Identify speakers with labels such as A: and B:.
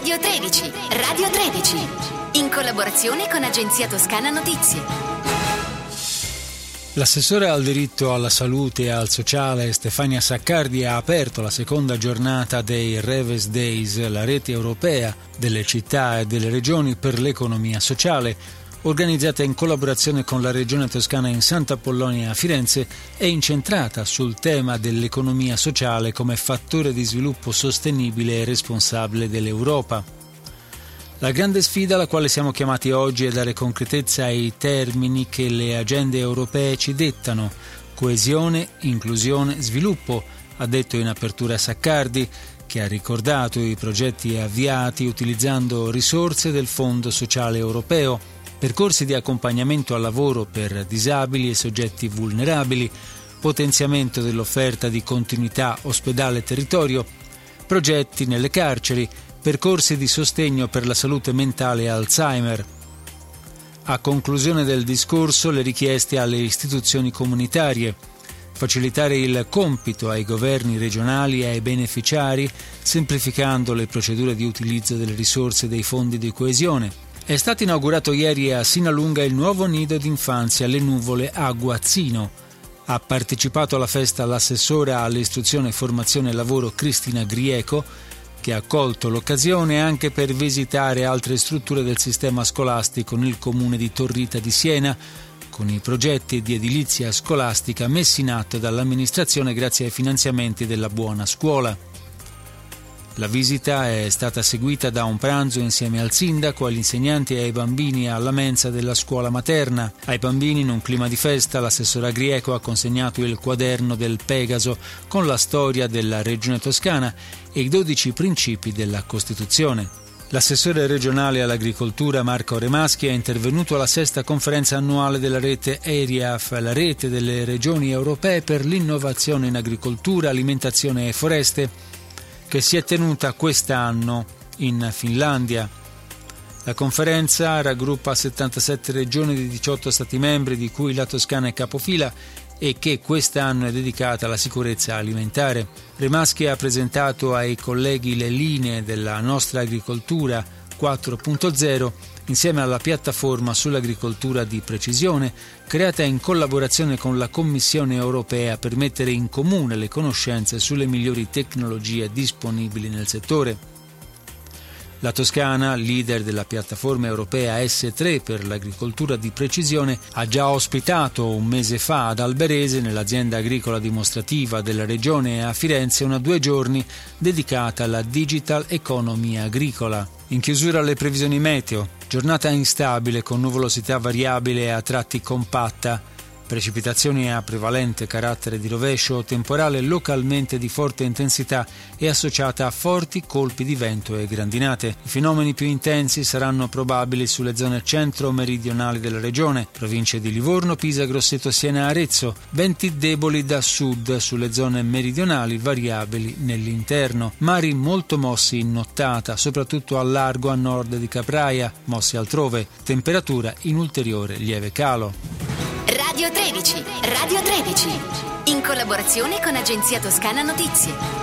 A: Radio 13, Radio 13, in collaborazione con Agenzia Toscana Notizie.
B: L'assessore al diritto alla salute e al sociale Stefania Saccardi ha aperto la seconda giornata dei Reves Days, la rete europea delle città e delle regioni per l'economia sociale, organizzata in collaborazione con la Regione Toscana in Sant'Apollonia a Firenze e incentrata sul tema dell'economia sociale come fattore di sviluppo sostenibile e responsabile dell'Europa. La grande sfida alla quale siamo chiamati oggi è dare concretezza ai termini che le agende europee ci dettano: coesione, inclusione, sviluppo, ha detto in apertura Saccardi, che ha ricordato i progetti avviati utilizzando risorse del Fondo Sociale Europeo, percorsi di accompagnamento al lavoro per disabili e soggetti vulnerabili, potenziamento dell'offerta di continuità ospedale-territorio, progetti nelle carceri, percorsi di sostegno per la salute mentale e Alzheimer. A conclusione del discorso, le richieste alle istituzioni comunitarie: facilitare il compito ai governi regionali e ai beneficiari, semplificando le procedure di utilizzo delle risorse dei fondi di coesione. È stato inaugurato ieri a Sinalunga il nuovo nido d'infanzia Le Nuvole a Guazzino. Ha partecipato alla festa l'assessora all'istruzione, formazione e lavoro Cristina Grieco, che ha colto l'occasione anche per visitare altre strutture del sistema scolastico nel comune di Torrita di Siena, con i progetti di edilizia scolastica messi in atto dall'amministrazione grazie ai finanziamenti della Buona Scuola. La visita è stata seguita da un pranzo insieme al sindaco, agli insegnanti e ai bambini alla mensa della scuola materna. Ai bambini, in un clima di festa, l'assessora Grieco ha consegnato il quaderno del Pegaso con la storia della Regione Toscana e i 12 principi della Costituzione. L'assessore regionale all'agricoltura Marco Remaschi è intervenuto alla sesta conferenza annuale della rete ERIAF, la rete delle regioni europee per l'innovazione in agricoltura, alimentazione e foreste, che si è tenuta quest'anno in Finlandia. La conferenza raggruppa 77 regioni di 18 Stati membri, di cui la Toscana è capofila, e che quest'anno è dedicata alla sicurezza alimentare. Remaschi ha presentato ai colleghi le linee della nostra agricoltura 4.0 insieme alla piattaforma sull'agricoltura di precisione, creata in collaborazione con la Commissione europea per mettere in comune le conoscenze sulle migliori tecnologie disponibili nel settore. La Toscana, leader della piattaforma europea S3 per l'agricoltura di precisione, ha già ospitato un mese fa ad Alberese, nell'azienda agricola dimostrativa della regione, e a Firenze una 2 giorni dedicata alla digital economy agricola. In chiusura le previsioni meteo: giornata instabile con nuvolosità variabile e a tratti compatta, precipitazioni a prevalente carattere di rovescio, temporale localmente di forte intensità e associata a forti colpi di vento e grandinate. I fenomeni più intensi saranno probabili sulle zone centro-meridionali della regione, province di Livorno, Pisa, Grosseto, Siena e Arezzo, venti deboli da sud sulle zone meridionali, variabili nell'interno, mari molto mossi in nottata, soprattutto al largo a nord di Capraia, mossi altrove, temperatura in ulteriore lieve calo.
A: Radio 13, Radio 13, in collaborazione con Agenzia Toscana Notizie.